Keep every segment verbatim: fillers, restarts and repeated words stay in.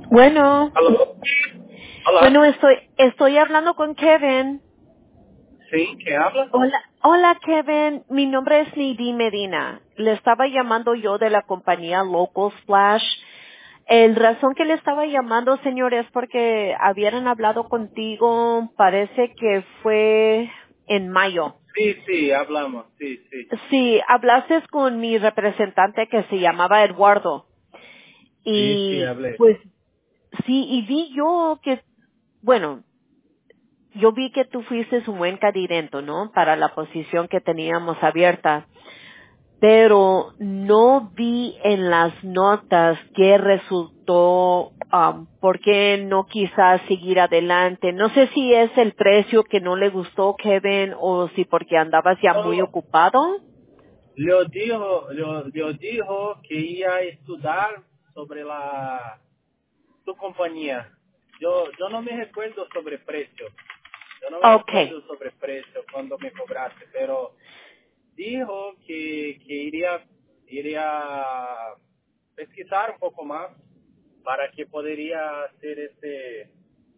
Bueno, ¿Aló? Hola. bueno, estoy, estoy hablando con Kevin. ¿Sí? ¿Qué habla? Hola, hola Kevin, mi nombre es Nidhi Medina. Le estaba llamando yo de la compañía Local Splash. El razón que le estaba llamando, señor, es porque habían hablado contigo, parece que fue en mayo. Sí, sí, hablamos. Sí, sí. Sí, hablaste con mi representante que se llamaba Eduardo. Sí, sí, Y hablé. pues sí, y vi yo que, bueno, yo vi que tú fuiste un buen candidato, ¿no? Para la posición que teníamos abierta, pero no vi en las notas qué resultó, um, por qué no quizás seguir adelante. No sé si es el precio que no le gustó, Kevin, o si porque andabas ya muy No, ocupado. yo dijo, yo, yo dijo que iba a estudiar sobre la tu compañía. Yo, yo no me recuerdo sobre precio. Yo no me Okay. recuerdo sobre precio cuando me cobraste, pero dijo que, que iría, iría pesquisar un poco más para que podría hacer este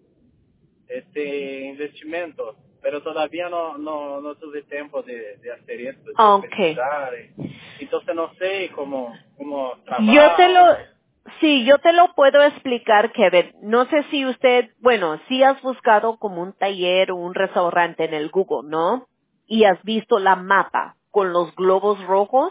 este investimento, pero todavía no, no, no tuve tiempo de, de hacer esto, de Okay. pesquisar. Entonces no sé cómo, cómo Yo te lo, trabajo. sí, yo te lo puedo explicar, Kevin. No sé si usted, bueno, si has buscado como un taller o un restaurante en el Google, ¿no? Y has visto la mapa con los globos rojos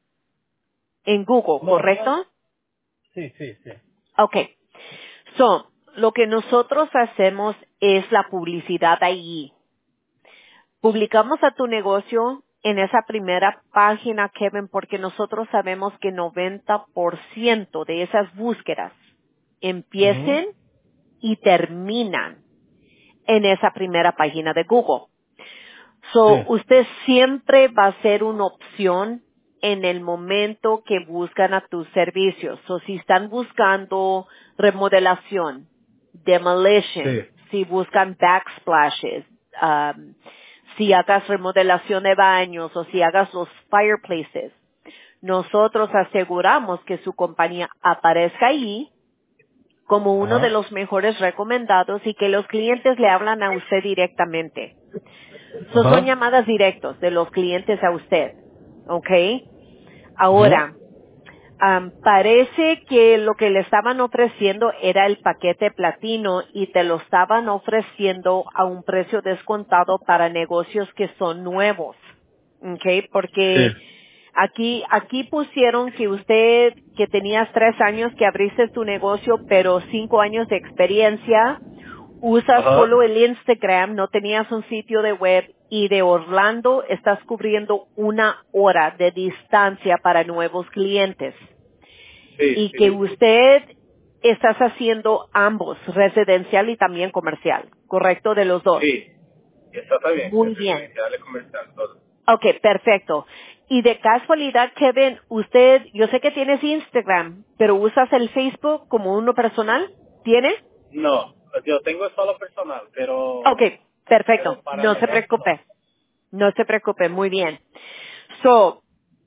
en Google, No, no. ¿correcto? Sí, sí, sí. Okay. So, lo que nosotros hacemos es la publicidad ahí. Publicamos a tu negocio en esa primera página, Kevin, porque nosotros sabemos que noventa por ciento de esas búsquedas Ujú. empiecen y terminan en esa primera página de Google. So, Sí. usted siempre va a ser una opción en el momento que buscan a tus servicios. So, si están buscando remodelación, demolition, Sí. si buscan backsplashes, um, si hagas remodelación de baños o si hagas los fireplaces, nosotros aseguramos que su compañía aparezca ahí como uno de Ajá. los mejores recomendados y que los clientes le hablan a usted directamente. So, son Ajá. llamadas directos de los clientes a usted. ¿Ok? Ajá. Ahora, am, parece que lo que le estaban ofreciendo era el paquete platino y te lo estaban ofreciendo a un precio descontado para negocios que son nuevos. ¿Ok? Sí. Porque aquí, aquí pusieron que usted, que tenías tres años que abriste tu negocio, pero cinco años de experiencia, usas Ajá. solo el Instagram, no tenías un sitio de web y de Orlando estás cubriendo una hora de distancia para nuevos clientes. Sí, Y que sí. usted estás haciendo ambos, residencial y también comercial, ¿correcto? De los dos. Sí. Está bien. Muy Es bien. residencial, es comercial, todo. Ok, perfecto. Y de casualidad, Kevin, usted, yo sé que tienes Instagram, pero usas el Facebook como uno personal, ¿tiene? No, yo tengo solo personal, Ok, pero, perfecto. pero para No se negocio no. preocupe. No se preocupe, muy bien. So,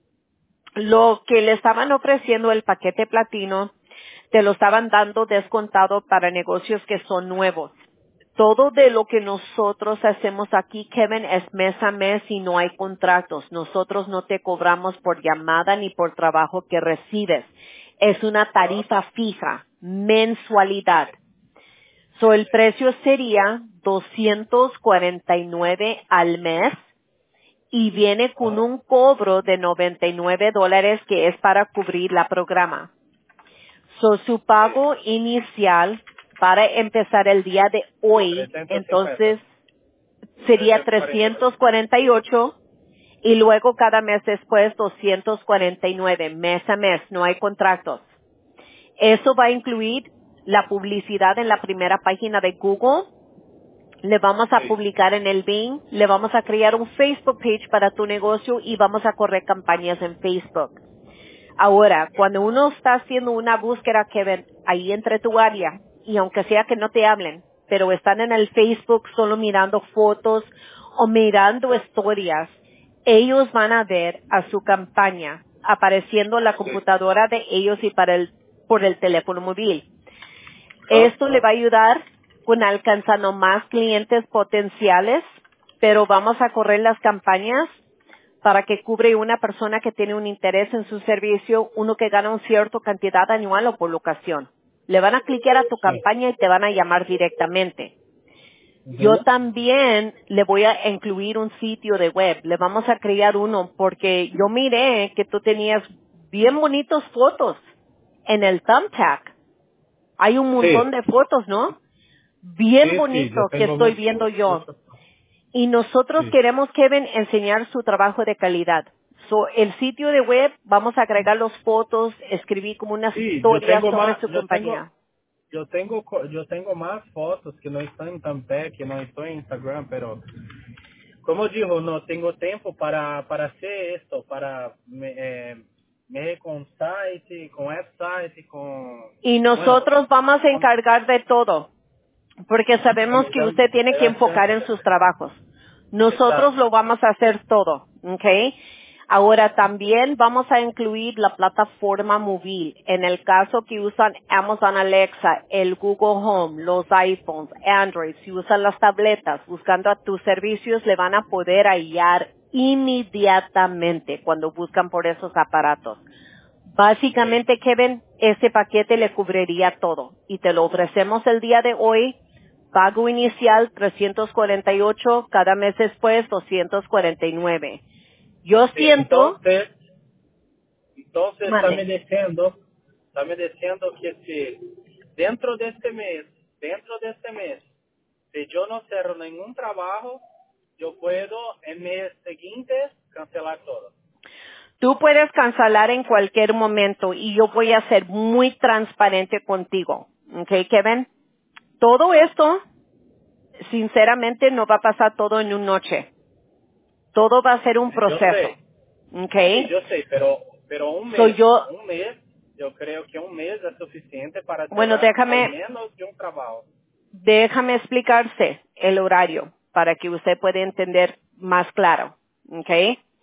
lo que le estaban ofreciendo el paquete platino, te lo estaban dando descontado para negocios que son nuevos. Todo de lo que nosotros hacemos aquí, Kevin, es mes a mes y no hay contratos. Nosotros no te cobramos por llamada ni por trabajo que recibes. Es una Ajá. tarifa fija, mensualidad. So, el precio sería doscientos cuarenta y nueve al mes y viene con Ajá. un cobro de noventa y nueve dólares que es para cubrir la programa. So, su Sí. pago inicial para empezar el día de hoy, trescientos cincuenta. entonces sería trescientos cuarenta y nueve. trescientos cuarenta y ocho y luego cada mes después doscientos cuarenta y nueve, mes a mes, no hay contratos. Eso va a incluir la publicidad en la primera página de Google. Le vamos a Sí. publicar en el Bing, le vamos a crear un Facebook page para tu negocio y vamos a correr campañas en Facebook. Ahora, cuando uno está haciendo una búsqueda que ven ahí entre tu área, y aunque sea que no te hablen, pero están en el Facebook solo mirando fotos o mirando historias, ellos van a ver a su campaña apareciendo en la Sí. computadora de ellos y para el, por el teléfono móvil. Esto le va a ayudar con alcanzando más clientes potenciales, pero vamos a correr las campañas para que cubre una persona que tiene un interés en su servicio, uno que gana una cierta cantidad anual o por locación. Le van a clicar a tu Sí. campaña y te van a llamar directamente. Yo Ujú. también le voy a incluir un sitio de web. Le vamos a crear uno porque yo miré que tú tenías bien bonitas fotos en el Thumbtack. Hay un montón Sí, de fotos, ¿no? Bien sí, sí, bonito yo que tengo estoy mucho, viendo yo. mucho. Y nosotros Sí, queremos, Kevin, enseñar su trabajo de calidad. So, el sitio de web, vamos a agregar las fotos, escribir como una sí, yo historia tengo sobre más, su yo tengo, compañía. yo tengo, co- yo tengo más fotos que no están en Tampere, que no están en Instagram, pero como digo, no tengo tiempo para, para hacer esto, para me, eh, me con site, con website, con, Y bueno, nosotros vamos a con- encargar de todo, porque ya sabemos me, que ya usted tiene me que da enfocar chance. en sus trabajos. Nosotros Exacto. lo vamos a hacer todo, ¿ok? Ahora también vamos a incluir la plataforma móvil. En el caso que usan Amazon Alexa, el Google Home, los iPhones, Android, si usan las tabletas buscando a tus servicios, le van a poder hallar inmediatamente cuando buscan por esos aparatos. Sí. Básicamente, Kevin, ese paquete le cubriría todo y te lo ofrecemos el día de hoy. Pago inicial trescientos cuarenta y ocho, cada mes después doscientos cuarenta y nueve. Yo Sí, siento, entonces, entonces está me mande, diciendo, está me diciendo que si dentro de este mes, dentro de este mes, si yo no cierro ningún trabajo, yo puedo en mes siguiente cancelar todo. tú puedes cancelar en cualquier momento y yo voy a ser muy transparente contigo. ¿Ok, Kevin? Todo esto, sinceramente, no va a pasar todo en una noche. Todo va a ser un Sí, yo proceso. sé, ¿Ok? sí, yo sé, pero, pero un Soy mes, yo, un mes, yo creo que un mes es suficiente para bueno, cerrar al déjame, menos de un trabajo. Déjame explicarse el horario para que usted pueda entender más claro. ¿Ok?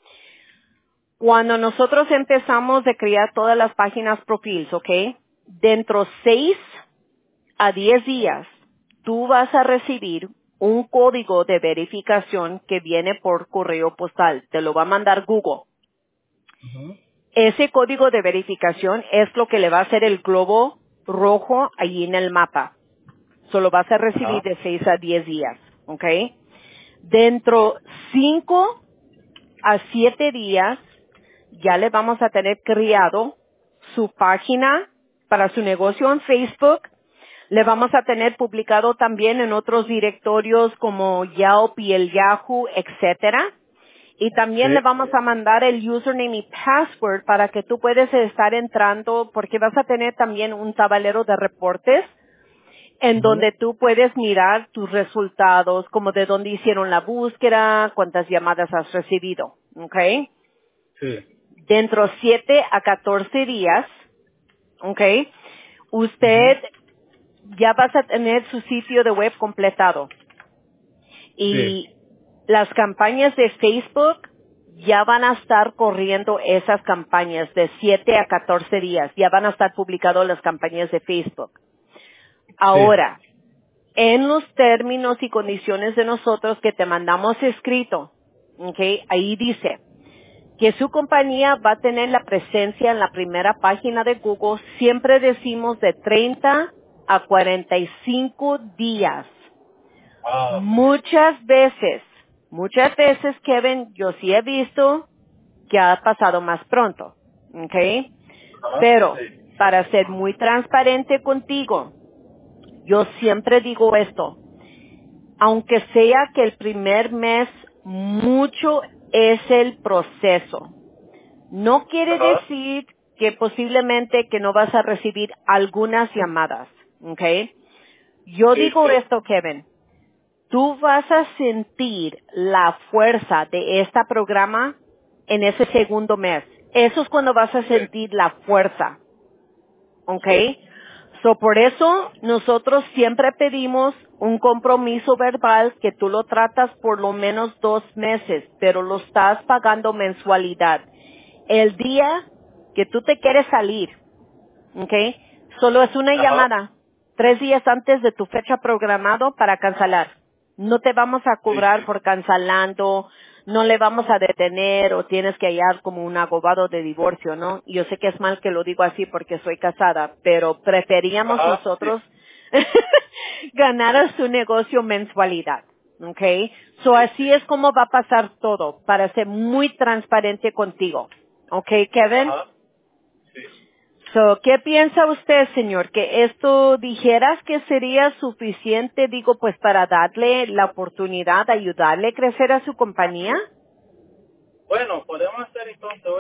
Cuando nosotros empezamos de crear todas las páginas profiles, ¿ok? Dentro seis a diez días, tú vas a recibir un código de verificación que viene por correo postal. Te lo va a mandar Google. Ujú. Ese código de verificación es lo que le va a hacer el globo rojo allí en el mapa. Solo vas a recibir Ajá. de seis a diez días, ¿ok? Dentro cinco a siete días ya le vamos a tener creado su página para su negocio en Facebook. Le vamos a tener publicado también en otros directorios como Yelp y el Yahoo, etcétera. Y también le Sí. vamos a mandar el username y password para que tú puedas estar entrando porque vas a tener también un tablero de reportes en Ujú. donde tú puedes mirar tus resultados, como de dónde hicieron la búsqueda, cuántas llamadas has recibido, ¿ok? Sí. Dentro siete a catorce días, ¿ok? Ujú. Usted ya vas a tener su sitio de web completado y Sí. las campañas de Facebook ya van a estar corriendo esas campañas de siete a catorce días, ya van a estar publicadas las campañas de Facebook. Sí. Ahora, en los términos y condiciones de nosotros que te mandamos escrito, ¿ok? Ahí dice que su compañía va a tener la presencia en la primera página de Google, siempre decimos de treinta a cuarenta y cinco días. Ah, Muchas veces, muchas veces, Kevin, yo sí he visto que ha pasado más pronto, ¿ok? ajá. Pero, Sí. para ser muy transparente contigo, yo siempre digo esto, aunque sea que el primer mes mucho es el proceso. No quiere Ajá. decir que posiblemente que no vas a recibir algunas llamadas, ¿ok? Yo Sí, digo sí. esto, Kevin, tú vas a sentir la fuerza de este programa en ese segundo mes. Eso es cuando vas a Sí. sentir la fuerza. ¿Ok? Sí. So, por eso nosotros siempre pedimos un compromiso verbal que tú lo tratas por lo menos dos meses, pero lo estás pagando mensualidad. El día que tú te quieres salir, ¿ok? Solo es una Ajá. llamada. tres días antes de tu fecha programado para cancelar. No te vamos a cobrar sí. por cancelando, no le vamos a detener o tienes que hallar como un abogado de divorcio, ¿no? Yo sé que es mal que lo digo así porque soy casada, pero preferíamos Ajá, nosotros sí. ganar a su negocio mensualidad, ¿ok? So Sí, así sí. es como va a pasar todo, para ser muy transparente contigo, ¿ok, Kevin? Ajá, sí. So, ¿qué piensa usted, señor? ¿Que esto dijeras que sería suficiente, digo, pues para darle la oportunidad de ayudarle a crecer a su compañía? Bueno, podemos hacer entonces hoy.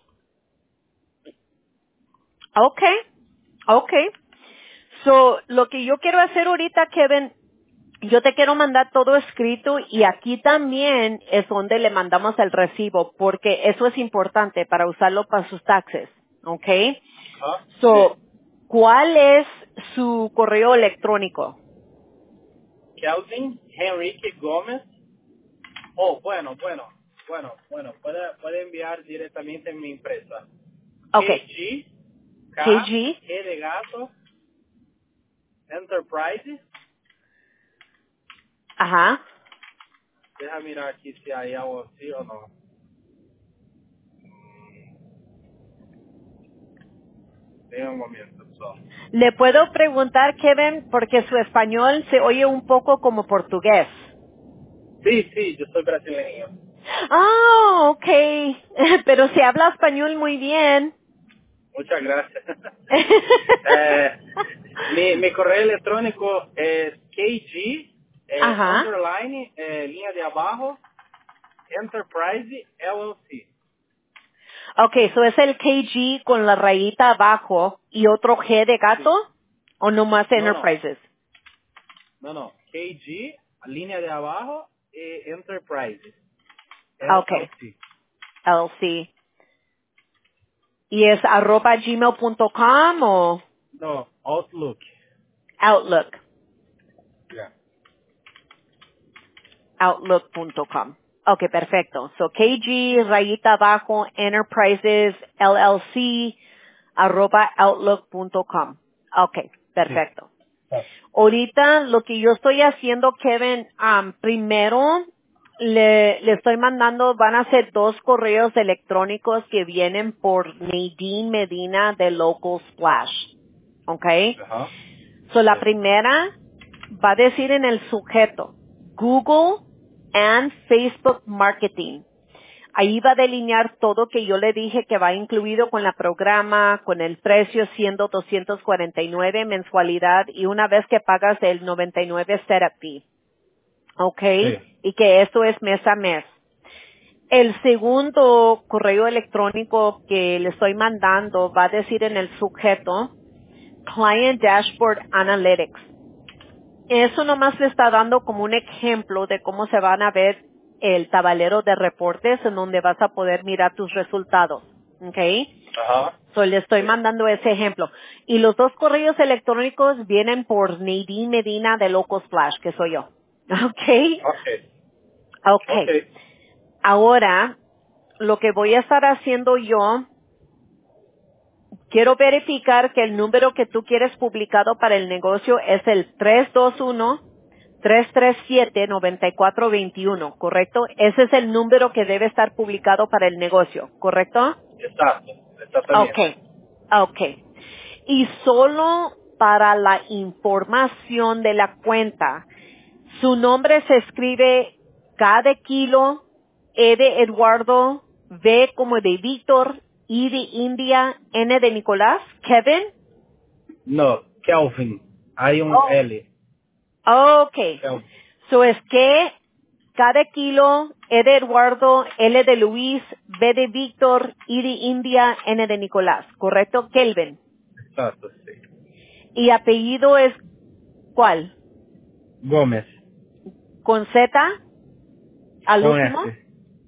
Okay, okay. So, lo que yo quiero hacer ahorita, Kevin, yo te quiero mandar todo escrito y aquí también es donde le mandamos el recibo, porque eso es importante para usarlo para sus taxes, okay? Ajá, So, sí. ¿cuál es su correo electrónico? Kelvin Henrique Gómez. Oh, bueno, bueno, bueno, bueno, puede, puede enviar directamente en mi empresa. Okay, K G, K K, G. G de gato, Enterprise. Ajá. Deja mirar aquí si hay algo así o no. Denme un momento, só. Le puedo preguntar, Kevin, porque su español se oye un poco como portugués. Sí, sí, yo soy brasileño. Ah, okay. Pero se habla español muy bien. Muchas gracias. eh, mi, mi correo electrónico es kg, eh, Ajá. underline, eh, línea de abajo, Enterprise L L C. Okay, so es el K G con la rayita abajo y otro G de Sí. gato o nomás No, no, Enterprises. no, no. K G, línea de abajo, eh, Enterprise L L Okay, C. L C. ¿Y es arroba gmail punto com o No, Outlook. Outlook? Yeah. Outlook punto com. Okay, perfecto. So K G, rayita abajo, Enterprises, L L C, arroba outlook punto com. Okay, Sí. perfecto. Ah. Ahorita lo que yo estoy haciendo, Kevin, um, primero le, le estoy mandando, van a ser dos correos electrónicos que vienen por Nadine Medina de Local Splash. Okay. Ajá. So la Sí. primera va a decir en el sujeto, Google and Facebook Marketing. Ahí va a delinear todo que yo le dije que va incluido con la programa, con el precio siendo doscientos cuarenta y nueve mensualidad y una vez que pagas el noventa y nueve setup fee. ¿Ok? Sí. Y que esto es mes a mes. El segundo correo electrónico que le estoy mandando va a decir en el sujeto Client Dashboard Analytics. Eso nomás le está dando como un ejemplo de cómo se van a ver el tablero de reportes en donde vas a poder mirar tus resultados. ¿Ok? Ajá. So, le estoy Sí. mandando ese ejemplo. Y los dos correos electrónicos vienen por Nadine Medina de Locos Flash, que soy yo. ¿Ok? Ok. Ok. Ok. Ahora, lo que voy a estar haciendo yo, quiero verificar que el número que tú quieres publicado para el negocio es el tres dos uno, tres tres siete, nueve cuatro dos uno, ¿correcto? Ese es el número que debe estar publicado para el negocio, ¿correcto? Exacto. Okay, Exactamente. okay. Y solo para la información de la cuenta, su nombre se escribe K de kilo, E de Eduardo, V como de Víctor, I de India, N de Nicolás, Kevin. No, Kelvin. Hay un Oh. L. Okay. Kelvin. So es que K de kilo, E de Eduardo, L de Luis, V de Víctor, I de India, N de Nicolás, ¿correcto? Kelvin. Exacto, sí. Y apellido es ¿cuál? Gómez. ¿Con Z al Con último? S.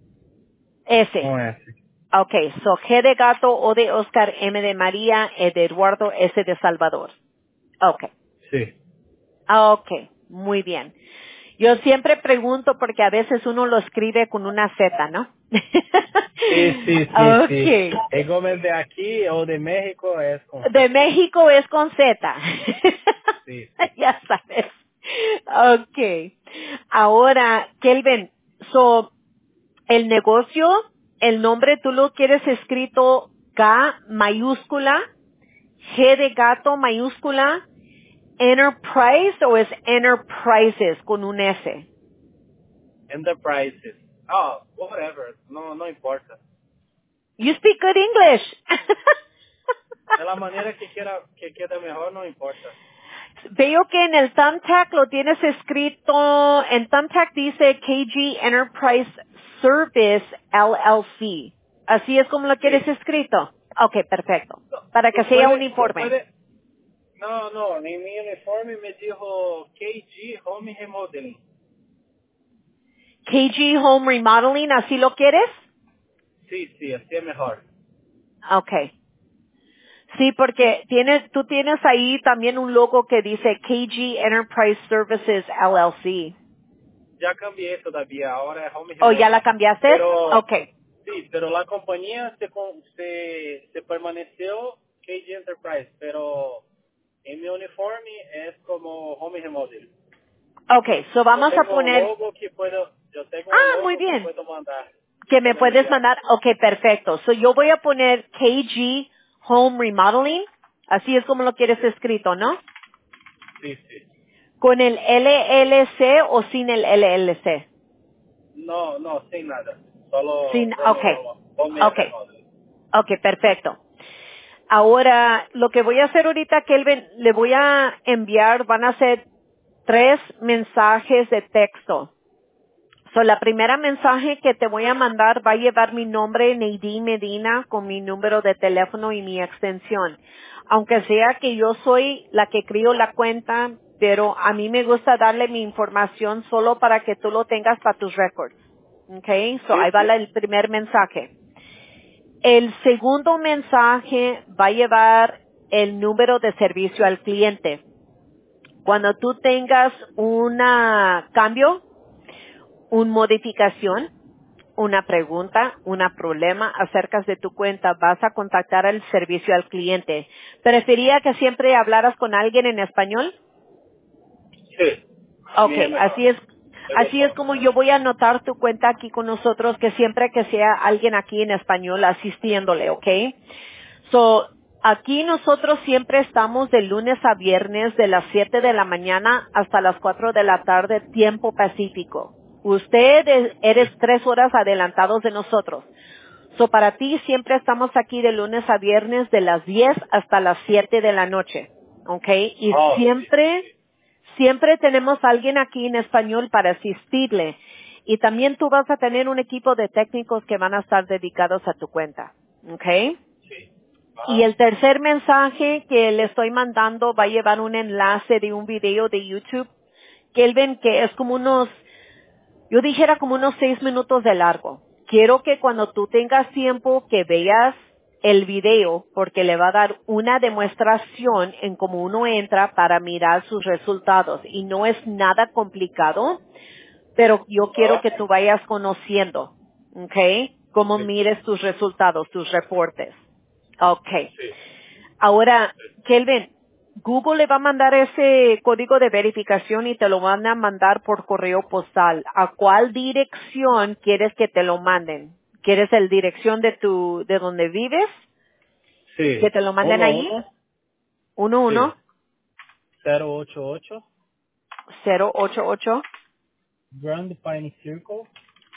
S. Con S. Okay, so G de gato, O de Oscar, M de María, E de Eduardo, S de Salvador. Okay. Sí. Okay, muy bien. Yo siempre pregunto porque a veces uno lo escribe con una Z, ¿no? Sí, sí, sí, sí. Okay. El Gómez de aquí o de México es con De Z. México es con Z. Sí. Ya sabes. Okay. Ahora, Kelvin, so, el negocio, el nombre tú lo quieres escrito K mayúscula, G de gato mayúscula, Enterprise o es Enterprises con un S? Enterprises. Oh, whatever. No, no importa. You speak good English. De la manera que quiera, que quede mejor, no importa. Veo que en el Thumbtack lo tienes escrito, en Thumbtack dice K G Enterprise Service L L C. ¿Así es como lo quieres Sí. escrito? Ok, perfecto. No, Para que tú sea puedes, tú uniforme. puedes, no, no, en mi uniforme me dijo K G Home Remodeling. K G Home Remodeling, ¿así lo quieres? Sí, sí, así es mejor. Ok. Sí, porque tienes, tú tienes ahí también un logo que dice K G Enterprise Services L L C. Ya cambié todavía, ahora es Home ¿O ya la Remodeling. cambiaste? Pero, Ok. sí, pero la compañía se, con- se, se permaneció K G Enterprise, pero en mi uniforme es como Home Remodeling. Ok, so Yo vamos a tengo un poner, logo que puedo, yo tengo un ah, muy logo que bien. puedo mandar, que Que me puedo puedes enviar. mandar, ok, perfecto. So yo voy a poner K G Home Remodeling, así es como lo quieres escrito, ¿no? Sí, sí. Con el L L C o sin el L L C. No, no, sin nada. Solo Sin, Home, ok, home ok, Remodeling. ok, perfecto. Ahora, lo que voy a hacer ahorita, Kelvin, le voy a enviar, van a ser tres mensajes de texto. So, la primera mensaje que te voy a mandar va a llevar mi nombre, Nadine Medina, con mi número de teléfono y mi extensión. Aunque sea que yo soy la que crío la cuenta, pero a mí me gusta darle mi información solo para que tú lo tengas para tus records. Okay, so Sí, ahí va la- sí. el primer mensaje. El segundo mensaje va a llevar el número de servicio al cliente. Cuando tú tengas un cambio, una modificación, una pregunta, un problema acerca de tu cuenta, vas a contactar al servicio al cliente. ¿Prefería que siempre hablaras con alguien en español? Sí. A mí es Okay, mejor. así es, Me así es gustó. como yo voy a anotar tu cuenta aquí con nosotros, que siempre que sea alguien aquí en español asistiéndole, ¿ok? So, aquí nosotros siempre estamos de lunes a viernes de las siete de la mañana hasta las cuatro de la tarde, tiempo pacífico. Usted es- eres tres horas adelantados de nosotros. So, para ti siempre estamos aquí de lunes a viernes de las diez hasta las siete de la noche. ¿Ok? Y Oh, sí, siempre, sí. siempre tenemos alguien aquí en español para asistirle. Y también tú vas a tener un equipo de técnicos que van a estar dedicados a tu cuenta. ¿Ok? Sí. Y Ajá. el tercer mensaje que le estoy mandando va a llevar un enlace de un video de YouTube que él ven que es como unos, yo dijera como unos seis minutos de largo. Quiero que cuando tú tengas tiempo que veas el video porque le va a dar una demostración en cómo uno entra para mirar sus resultados. Y no es nada complicado, pero yo quiero Ok. que tú vayas conociendo, ¿ok? Cómo Sí. mires tus resultados, tus reportes. Ok. Sí. Ahora, Kelvin, Google le va a mandar ese código de verificación y te lo van a mandar por correo postal. ¿A cuál dirección quieres que te lo manden? ¿Quieres el dirección de tu, de donde vives? ¿Que Sí. te lo manden Uno, ahí? uno. uno uno Sí. cero ocho ocho. cero ocho ocho Grand Pine Circle.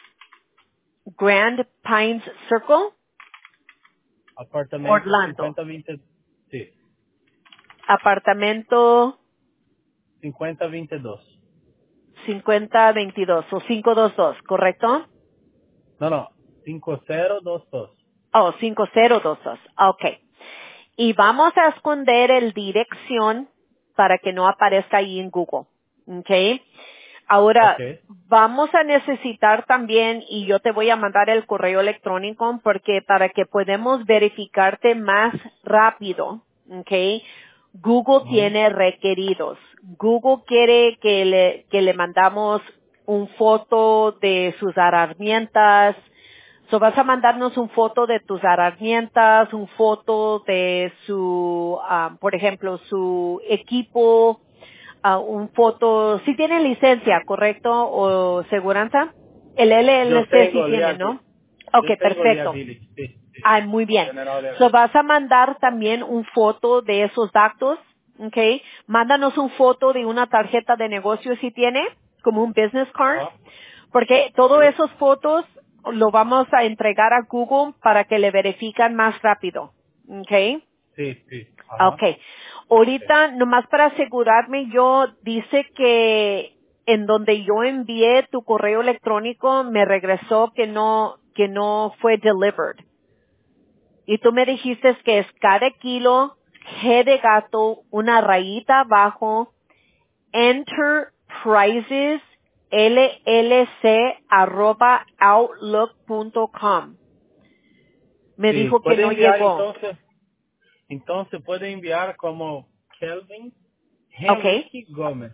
Grand Pines Circle, Apartamento Orlando. cincuenta veinte. Sí. Apartamento cincuenta veintidós. cincuenta veintidós o quinientos veintidós, ¿correcto? No, no. cinco cero dos dos. Oh, cinco cero dos dos. Okay. Y vamos a esconder el dirección para que no aparezca ahí en Google. ¿Ok? Ok. Ahora, vamos a necesitar también, y yo te voy a mandar el correo electrónico porque para que podamos verificarte más rápido, ¿ok? Google Ujú. tiene requeridos. Google quiere que le, que le mandamos un foto de sus herramientas. So vas a mandarnos un foto de tus herramientas, un foto de su, ah, por ejemplo, su equipo, ah, un foto, si tiene licencia, ¿correcto? ¿O seguranza? El Yo L L C sí tengo tiene, ¿no? liability. Ok, Yo tengo perfecto. liability, sí, sí. Ay, muy bien. General So, liability. vas a mandar también un foto de esos datos, ¿ok? Mándanos un foto de una tarjeta de negocio si tiene, como un business card, Ajá. porque todas Sí, esas fotos lo vamos a entregar a Google para que le verifican más rápido, ¿ok? sí, sí. Ajá. Okay. Sí. Ahorita, nomás para asegurarme, yo dice que en donde yo envié tu correo electrónico me regresó que no, que no fue delivered. Y tú me dijiste que es cada kilo, G de gato, una rayita abajo, enterprises L L C arroba outlook punto com. Me Sí, dijo que puede no enviar llegó. entonces, entonces puede enviar como Kelvin Okay. Henrique Gómez.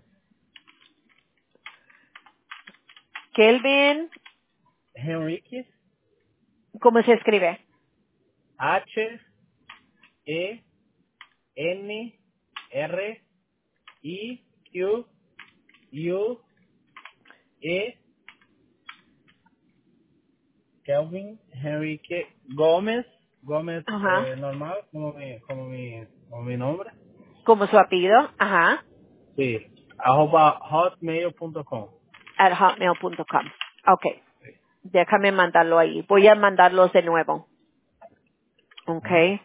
Kelvin, Henrique, ¿cómo se escribe? H E N R I Q U E, Kelvin Henrique Gómez, Gómez Ajá. eh, normal, como mi, como mi, como mi nombre. Como su apellido, ajá, Sí, arroba hotmail punto com. at hotmail punto com. Okay, déjame mandarlo ahí. Voy a mandarlos de nuevo. Okay.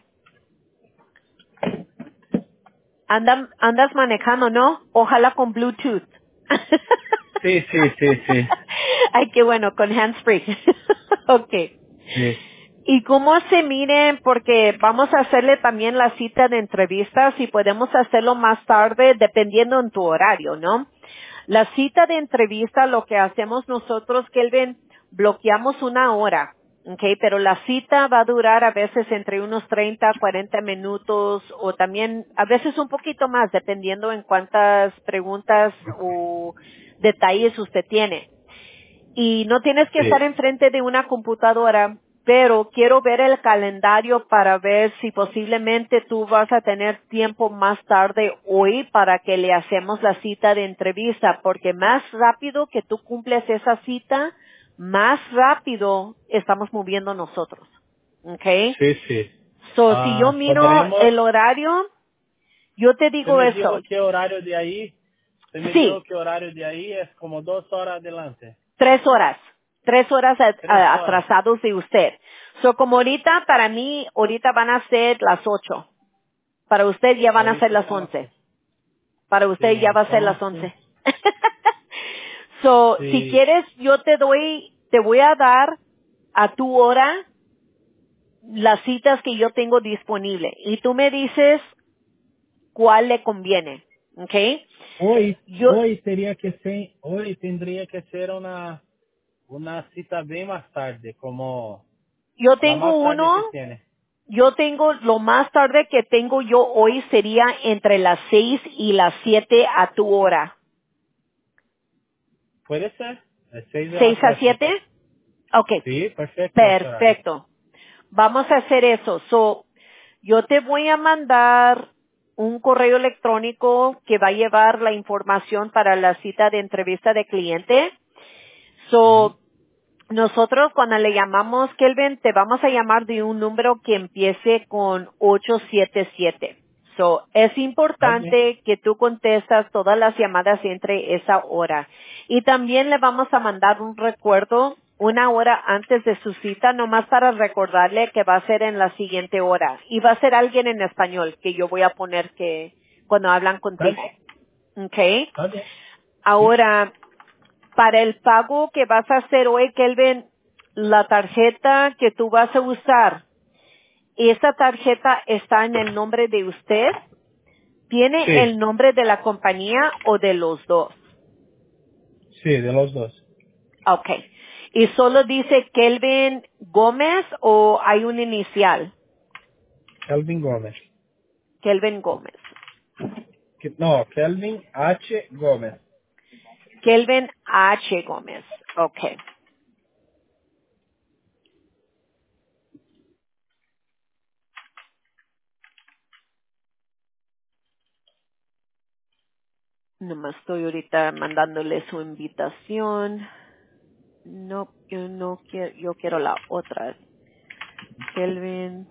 Andan, andas manejando, ¿no? Ojalá con Bluetooth. Sí, sí, sí, sí. Ay, qué bueno, con handsfree. Okay. Sí, Y cómo se miren, porque vamos a hacerle también la cita de entrevistas y podemos hacerlo más tarde dependiendo en tu horario, ¿no? La cita de entrevista, lo que hacemos nosotros, Kelvin, bloqueamos una hora, ¿ok? Pero la cita va a durar a veces entre unos treinta, cuarenta minutos o también a veces un poquito más, dependiendo en cuántas preguntas o detalles usted tiene. Y no tienes que sí. estar enfrente de una computadora, pero quiero ver el calendario para ver si posiblemente tú vas a tener tiempo más tarde hoy para que le hacemos la cita de entrevista, porque más rápido que tú cumples esa cita, más rápido estamos moviendo nosotros. ¿Ok? Sí, sí. So, si yo Ah, miro podremos, el horario, yo te usted digo me eso. dijo que horario de ahí, usted me dijo Sí, que horario de ahí es como dos horas adelante. Tres horas. Tres horas a- Tres a- horas. atrasados de usted. So, como ahorita, para mí, ahorita van a ser las ocho. Para usted ya van a ser Ahorita las son las once. ocho. Para Sí, usted ya va a ser las entonces, once. So, si sí, quieres, yo te doy, te voy a dar a tu hora las citas que yo tengo disponible. Y tú me dices cuál le conviene. ¿Ok? hoy, Yo, hoy sería que ser, hoy tendría que ser una, una cita bien más tarde, como yo la tengo más tarde uno. que tiene. Yo tengo, lo más tarde que tengo yo hoy sería entre las seis y las siete a tu hora. ¿Puede ser? ¿De seis de ¿Seis la a tarde? siete? Ok, Sí, perfecto ese horario. perfecto. Vamos a hacer eso. So, yo te voy a mandar un correo electrónico que va a llevar la información para la cita de entrevista de cliente. Ujú. So, nosotros cuando le llamamos, Kelvin, te vamos a llamar de un número que empiece con ocho siete siete. So, es Está bien. importante que tú contestas todas las llamadas entre esa hora. Y también le vamos a mandar un recuerdo una hora antes de su cita, nomás para recordarle que va a ser en la siguiente hora. Y va a ser alguien en español que yo voy a poner que cuando hablan Está contigo. bien. ¿Ok? Está bien. Sí. Ahora, para el pago que vas a hacer hoy, Kelvin, la tarjeta que tú vas a usar, ¿esa tarjeta está en el nombre de usted? ¿Tiene Sí, el nombre de la compañía o de los dos? sí, de los dos. Okay. ¿Y solo dice Kelvin Gómez o hay un inicial? Kelvin Gómez. Kelvin Gómez. Que- No, Kelvin H. Gómez. Kelvin H. Gómez. Okay. Nomás estoy ahorita mandándole su invitación. No, yo no quiero, yo quiero la otra. Kelvin.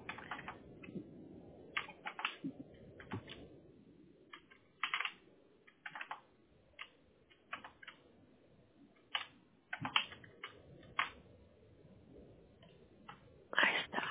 Ahí está.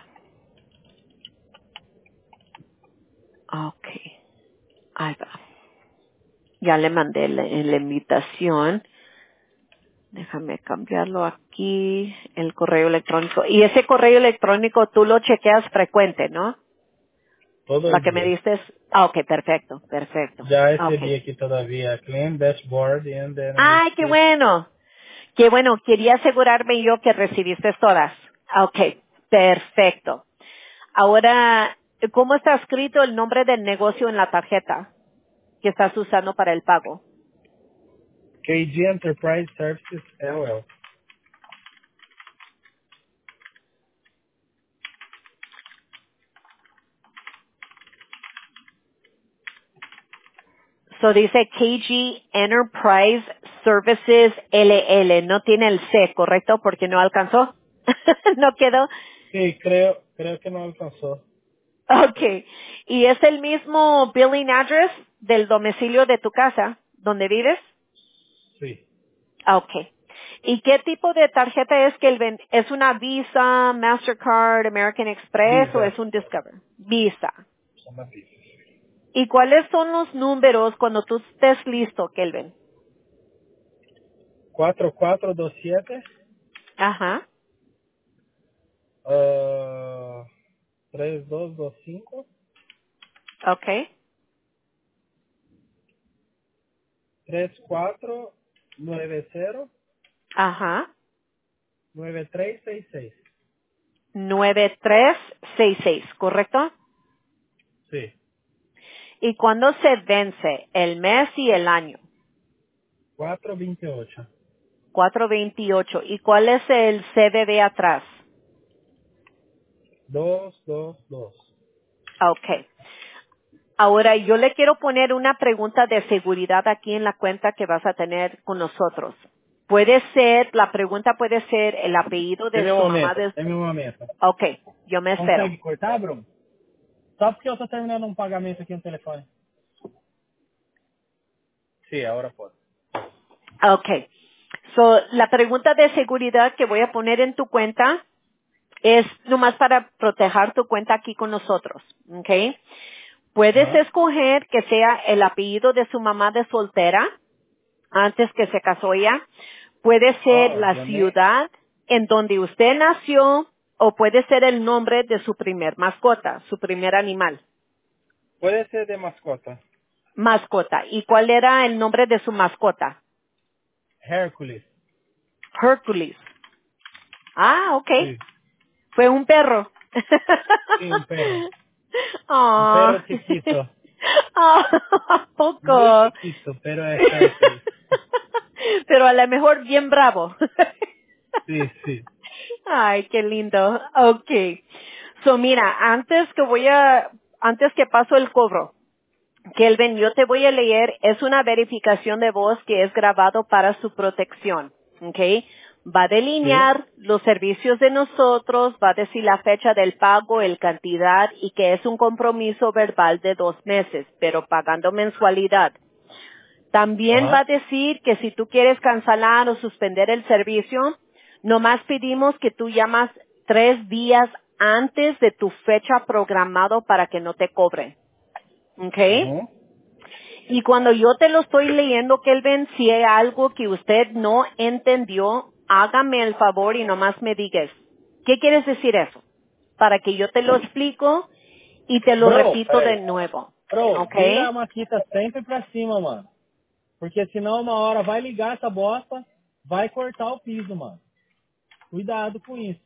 Okay. Ahí va. Ya le mandé la, la invitación. Déjame cambiarlo aquí, el correo electrónico. Y ese correo electrónico tú lo chequeas frecuente, ¿no? Todo La el que me día. diste. Ah, ok, perfecto, perfecto. Ya Ok. recibí aquí todavía clean dashboard and then I Ay, qué see. bueno. Qué bueno. Quería asegurarme yo que recibiste todas. Ok, perfecto. Ahora, ¿cómo está escrito el nombre del negocio en la tarjeta que estás usando para el pago? K G Enterprise Services L L. So dice K G Enterprise Services L L. No tiene el C, ¿correcto? Porque no alcanzó. No quedó. Sí, creo, creo que no alcanzó. Okay. ¿Y es el mismo billing address del domicilio de tu casa, donde vives? Sí, Ah, okay. ¿Y qué tipo de tarjeta es que el ven- es una Visa, Mastercard, American Express o Visa. es un Discover? Visa. Son las Visa. ¿Y cuáles son los números cuando tú estés listo, Kelvin? cuatro cuatro dos siete, Ajá. uh, tres dos dos cinco, Okay. tres cuatro nueve cero, Ajá. nueve tres seis seis. nueve tres seis seis, ¿correcto? Sí, ¿Y cuándo se vence? El mes y el año. cuatro veintiocho. cuatro veintiocho. ¿Y cuál es el C V V atrás? dos dos dos. Okay. Ahora yo le quiero poner una pregunta de seguridad aquí en la cuenta que vas a tener con nosotros. Puede ser, la pregunta puede ser el apellido de Deme um su mamá momento, de... deme um momento. Okay, yo me espero. Consegue cortar, Bruno? Só porque eu tô terminando um pagamento aqui no telefone. Sí, ahora puedo. Okay. So, la pregunta de seguridad que voy a poner en tu cuenta es nomás para proteger tu cuenta aquí con nosotros. Okay. Puedes Ajá. escoger que sea el apellido de su mamá de soltera antes que se casó ella. Puede ser Oh, la yo nem... ciudad en donde usted nació o puede ser el nombre de su primer mascota, su primer animal. Puede ser de mascota. Mascota. ¿Y cuál era el nombre de su mascota? Hércules. Hercules. Ah, ok. Sí. Fue un perro. Sí, un perro. Un Ah. perro chiquito. Ah, Muy poco. chiquito, pero es Hércules. Pero a lo mejor bien bravo. Sí, sí. Ay, qué lindo. Okay. So mira, antes que voy a, antes que paso el cobro, Kelvin, yo te voy a leer, es una verificación de voz que es grabado para su protección. Okay. Va a Sí. delinear los servicios de nosotros, va a decir la fecha del pago, el cantidad y que es un compromiso verbal de dos meses, pero pagando mensualidad. También va a Ajá. decir que si tú quieres cancelar o suspender el servicio, nomás pedimos que tú llamas tres días antes de tu fecha programado para que no te cobren. ¿Ok? Uhum. Y cuando yo te lo estoy leyendo, Kelvin, si hay algo que usted no entendió, hágame el favor y nomás me digas, ¿qué quieres decir eso? Para que yo te lo explico y te lo Bro, repito de peraí. nuevo. Bro, ¿Ok? vira a maquita sempre pra cima, mano. Porque senão uma hora vai ligar essa bosta, vai cortar o piso, mano. Cuidado com isso.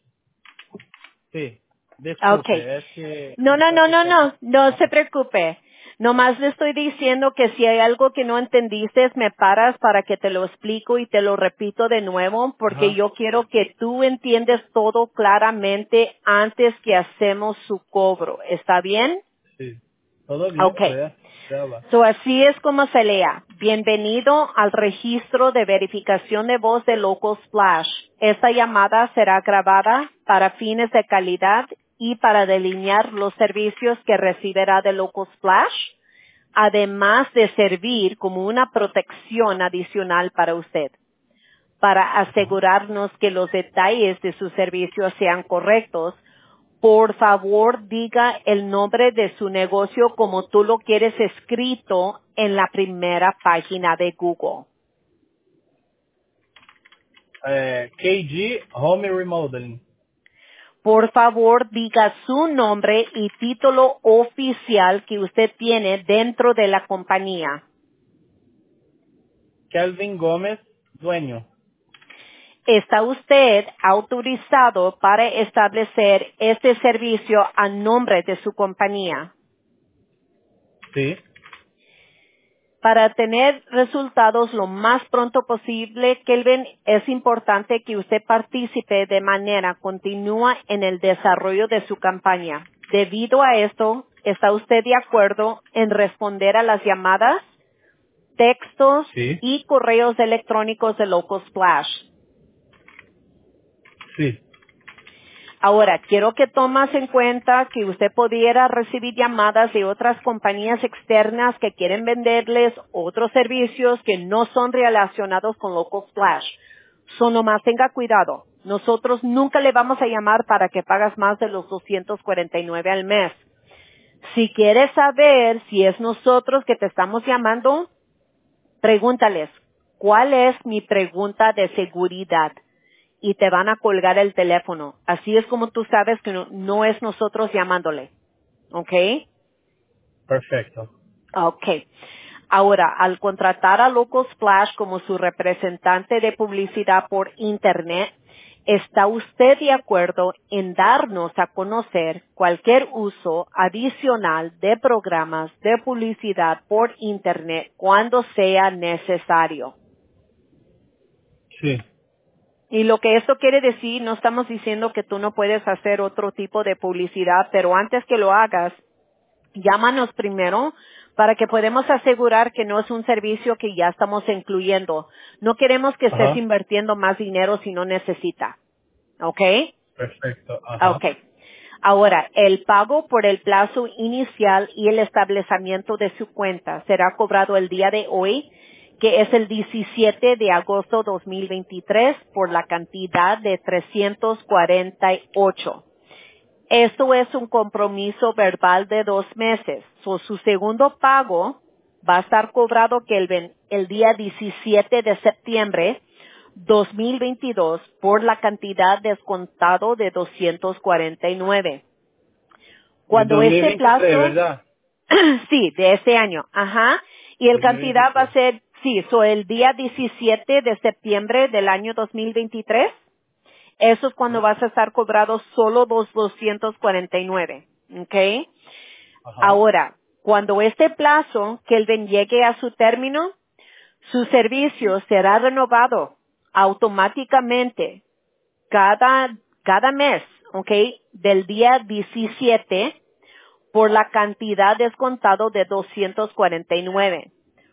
Sí. Desculpe, Ok. es que No, no, esta no, no, persona... no, no se preocupe. Nomás le estoy diciendo que si hay algo que no entendiste, me paras para que te lo explico y te lo repito de nuevo, porque Ajá. yo quiero que tú entiendes todo claramente antes que hacemos su cobro. ¿Está bien? Sí. Todo bien, Okay. ya, ya va. So, así es como se lea. Bienvenido al registro de verificación de voz de Local Splash. Esta llamada será grabada para fines de calidad y para delinear los servicios que recibirá de Local Splash, además de servir como una protección adicional para usted, para asegurarnos que los detalles de su servicio sean correctos. Por favor, diga el nombre de su negocio como tú lo quieres escrito en la primera página de Google. Eh, K G Home Remodeling. Por favor, diga su nombre y título oficial que usted tiene dentro de la compañía. Kelvin Gómez, dueño. ¿Está usted autorizado para establecer este servicio a nombre de su compañía? Sí. Para tener resultados lo más pronto posible, Kelvin, es importante que usted participe de manera continua en el desarrollo de su campaña. Debido a esto, ¿está usted de acuerdo en responder a las llamadas, textos Sí. y correos electrónicos de Local Splash? Sí. Ahora, quiero que tomas en cuenta que usted pudiera recibir llamadas de otras compañías externas que quieren venderles otros servicios que no son relacionados con Local Splash. Solo más tenga cuidado. Nosotros nunca le vamos a llamar para que pagas más de los doscientos cuarenta y nueve al mes. Si quieres saber si es nosotros que te estamos llamando, pregúntales, ¿cuál es mi pregunta de seguridad? Y te van a colgar el teléfono. Así es como tú sabes que no, no es nosotros llamándole. ¿Ok? Perfecto. Ok. Ahora, al contratar a Local Splash como su representante de publicidad por Internet, ¿está usted de acuerdo en darnos a conocer cualquier uso adicional de programas de publicidad por Internet cuando sea necesario? Sí. Y lo que esto quiere decir, no estamos diciendo que tú no puedes hacer otro tipo de publicidad, pero antes que lo hagas, llámanos primero para que podamos asegurar que no es un servicio que ya estamos incluyendo. No queremos que estés Ajá. invirtiendo más dinero si no necesita. ¿Ok? Perfecto. Ajá. Ok. Ahora, el pago por el plazo inicial y el establecimiento de su cuenta será cobrado el día de hoy, que es el diecisiete de agosto dos mil veintitrés, por la cantidad de trescientos cuarenta y ocho. Esto es un compromiso verbal de dos meses. So, su segundo pago va a estar cobrado que el, ven- el día diecisiete de septiembre dos mil veintidós por la cantidad descontado de doscientos cuarenta y nueve. De Cuando este dos mil veintitrés, plazo, ¿verdad? sí, de este año, ajá, y el cantidad va a dos mil veintitrés. ser, sí, so el día diecisiete de septiembre del año dos mil veintitrés, eso es cuando Ajá. vas a estar cobrado solo los doscientos cuarenta y nueve, ¿ok? Ajá. Ahora, cuando este plazo, Kelvin, llegue a su término, su servicio será renovado automáticamente cada, cada mes, ¿ok? Del día diecisiete por la cantidad descontado de doscientos cuarenta y nueve.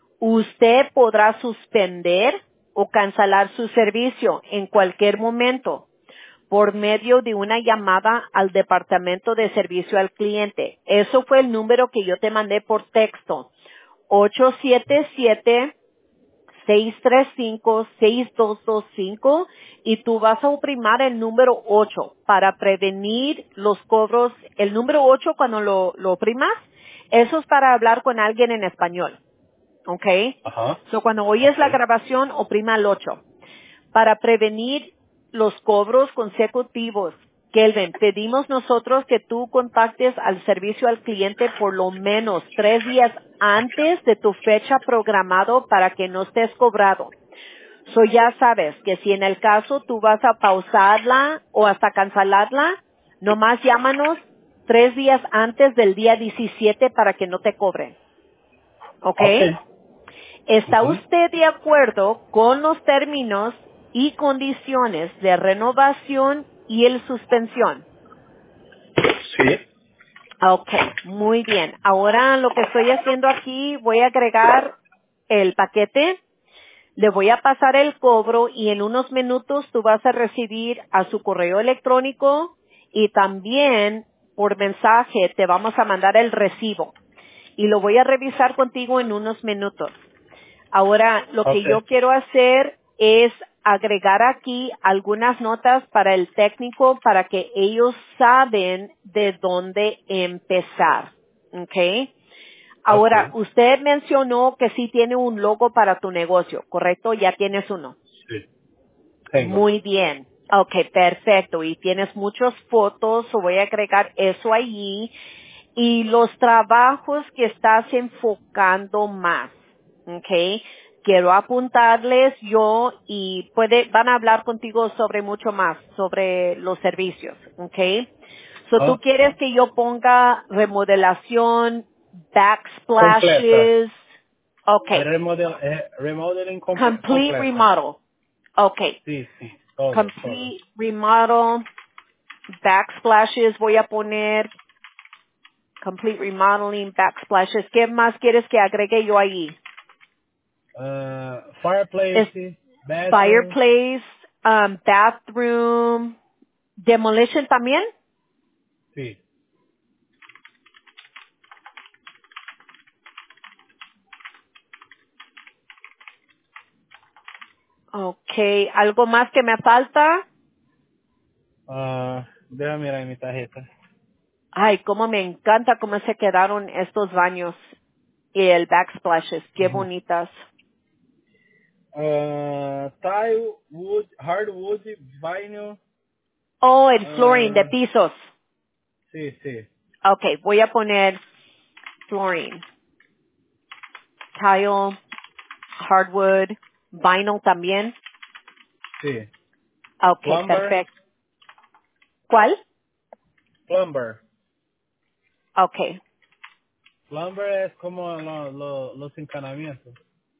Usted podrá suspender o cancelar su servicio en cualquier momento por medio de una llamada al departamento de servicio al cliente. Eso fue el número que yo te mandé por texto. ocho siete siete, seis tres cinco, seis dos dos cinco y tú vas a oprimir el número ocho para prevenir los cobros. El número ocho cuando lo, lo oprimas, eso es para hablar con alguien en español. ¿Ok? Ajá. So cuando oyes la Ok. grabación, oprima el ocho. Para prevenir los cobros consecutivos, Kelvin, pedimos nosotros que tú contactes al servicio al cliente por lo menos tres días antes de tu fecha programado para que no estés cobrado. So ya sabes que si en el caso tú vas a pausarla o hasta cancelarla, nomás llámanos tres días antes del día diecisiete para que no te cobren. ¿Ok? Ok. ¿Está Ujú. usted de acuerdo con los términos y condiciones de renovación y el suspensión? Sí. Okay, muy bien. Ahora lo que estoy haciendo aquí, voy a agregar el paquete, le voy a pasar el cobro y en unos minutos tú vas a recibir a su correo electrónico y también por mensaje te vamos a mandar el recibo y lo voy a revisar contigo en unos minutos. Ahora, lo que Okay. yo quiero hacer es agregar aquí algunas notas para el técnico para que ellos saben de dónde empezar. ¿Ok? Ahora, Okay. usted mencionó que sí tiene un logo para tu negocio, ¿correcto? Ya tienes uno. Sí. Tengo. Muy bien. Ok, perfecto. Y tienes muchas fotos, o voy a agregar eso allí. Y los trabajos que estás enfocando más. Ok. Quiero apuntarles yo y puede, van a hablar contigo sobre mucho más, sobre los servicios. Ok. So tú ¿Ah? quieres que yo ponga remodelación, Completa. backsplashes. Ok. Eh, remodel, eh, remodeling comple- Complete completa. remodel. Ok. Sí, sí. Todo, todo. Complete remodel, backsplashes, voy a poner complete remodeling, backsplashes. ¿Qué más quieres que agregue yo ahí? Uh, Es fireplace, bathroom. fireplace, um, bathroom, demolition también. Sí. Okay, ¿algo más que me falta? Uh, déjame mirar en mi tarjeta. Ay, cómo me encanta cómo se quedaron estos baños y el backsplashes, qué Ujú. bonitas. Uh, tile, wood, hardwood, vinyl. Oh, el flooring de Uh, pisos. sí, sí, Okay, voy a poner flooring, tile, hardwood, vinyl también. sí. Okay, Plumber, perfecto. ¿Cuál? plumber. Okay. Plumber es como lo- lo- los encanamientos,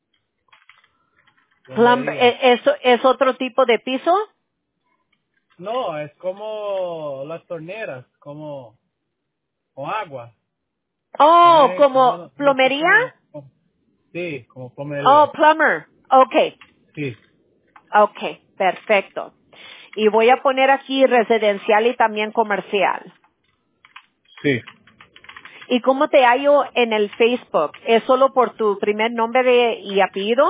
Plumber, plombería. ¿e- ¿eso es otro tipo de piso? No, es como las torneras, como o agua. Oh, Tiene, como no, no, no sé plomería? cómo, cómo- sí, como Oh, plomería. plumber. Okay. Sí, Okay, perfecto. Y voy a poner aquí residencial y también comercial. sí. ¿Y cómo te hallo en el Facebook? ¿Es solo por tu primer nombre de- y apellido?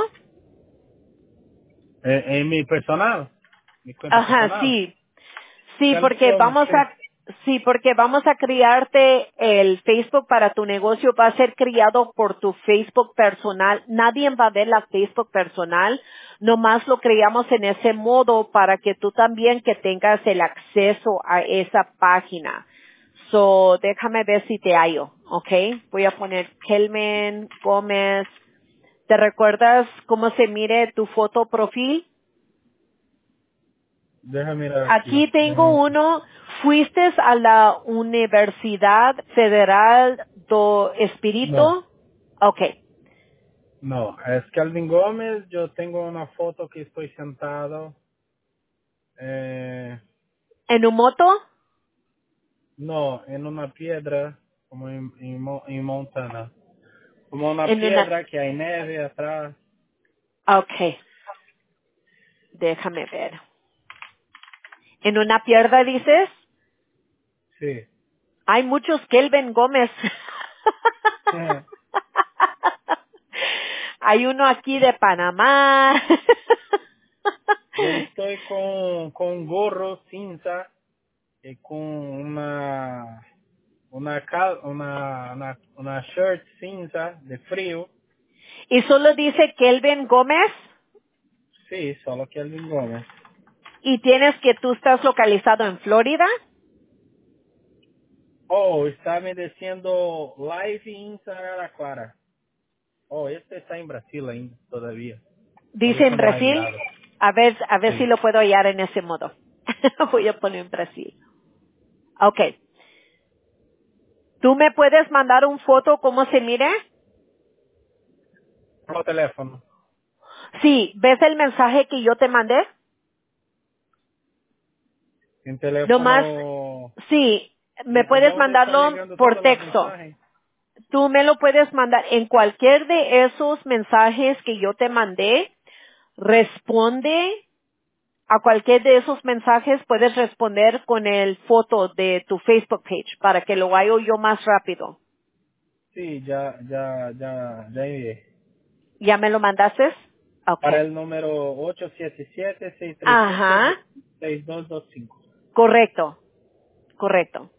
En, en mi personal, mi cuenta Ajá, personal. sí. Sí, Calvin porque Gómez, vamos sí. a, sí, porque vamos a criarte el Facebook para tu negocio, va a ser criado por tu Facebook personal. Nadie va a ver la Facebook personal, nomás lo creamos en ese modo para que tú también que tengas el acceso a esa página. So, déjame ver si te hallo, ¿ok? Voy a poner Kelman Gómez. ¿Te recuerdas cómo se mire tu foto profil? Deja mirar aquí. Aquí tengo Deja- uno. ¿Fuiste a la Universidad Federal do Espírito? No, Okay. no, es Calvin Gómez. Yo tengo una foto que estoy sentado. Eh, ¿En un moto? no, en una piedra, como en, en, Mo- en Montana. Como una En una, piedra que hay nieve atrás. okay. Déjame ver. ¿En una pierna dices? Sí. Hay muchos Kelvin Gómez. Hay uno aquí de Panamá. Yo estoy con, con gorro cinza y con una una cal, una, una una shirt cinza de frío. Y solo dice Kelvin Gómez Sí, solo Calvin Gómez. y tienes que tú estás localizado en Florida. Oh, está me diciendo live en Santa Clara. Oh, este está en Brasil ainda, todavía. Por Dice eso en no ha Brasil. enviado. A ver, a ver si Sí. lo puedo hallar en ese modo. Voy a poner en Brasil. Okay. ¿Tú me puedes mandar un foto cómo se mire? Por teléfono. Sí. ¿Ves el mensaje que yo te mandé? En Nomás, teléfono. sí. me ¿Y puedes dónde está mandarlo llegando por todos los texto. mensajes? Tú me lo puedes mandar en cualquier de esos mensajes que yo te mandé. Responde a cualquier de esos mensajes, puedes responder con el foto de tu Facebook page para que lo haga yo más rápido. Sí, ya, ya, ya, ya envié. ¿Ya me lo mandaste? Para Okay. el número ocho siete siete, seis tres cinco, Ajá. seis dos dos cinco. Correcto. Correcto.